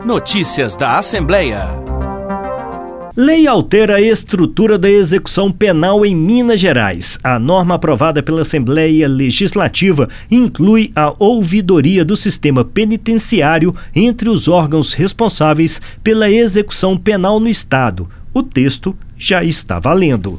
Notícias da Assembleia. Lei altera a estrutura da execução penal em Minas Gerais. A norma aprovada pela Assembleia Legislativa inclui a ouvidoria do sistema penitenciário entre os órgãos responsáveis pela execução penal no Estado. O texto já está valendo.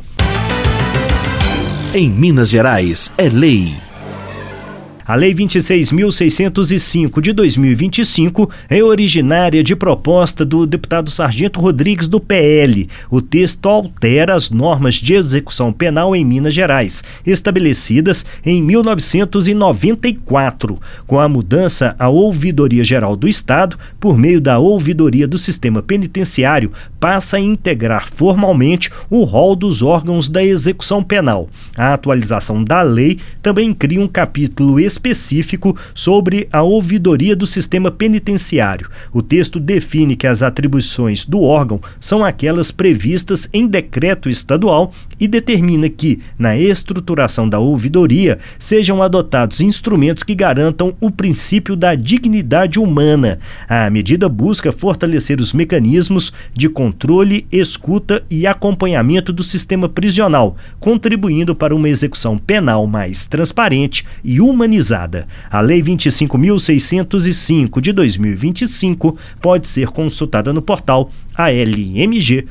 Em Minas Gerais, é lei. A Lei 26.605 de 2025 é originária de proposta do deputado Sargento Rodrigues do PL. O texto altera as normas de execução penal em Minas Gerais, estabelecidas em 1994. Com a mudança, a Ouvidoria Geral do Estado, por meio da Ouvidoria do Sistema Penitenciário, passa a integrar formalmente o rol dos órgãos da execução penal. A atualização da lei também cria um capítulo específico sobre a ouvidoria do sistema penitenciário. O texto define que as atribuições do órgão são aquelas previstas em decreto estadual e determina que, na estruturação da ouvidoria, sejam adotados instrumentos que garantam o princípio da dignidade humana. A medida busca fortalecer os mecanismos de controle, escuta e acompanhamento do sistema prisional, contribuindo para uma execução penal mais transparente e humanizada. A Lei 25.605 de 2025 pode ser consultada no portal almg.gov.br.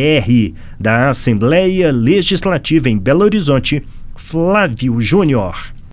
Da Assembleia Legislativa em Belo Horizonte, Flávio Júnior.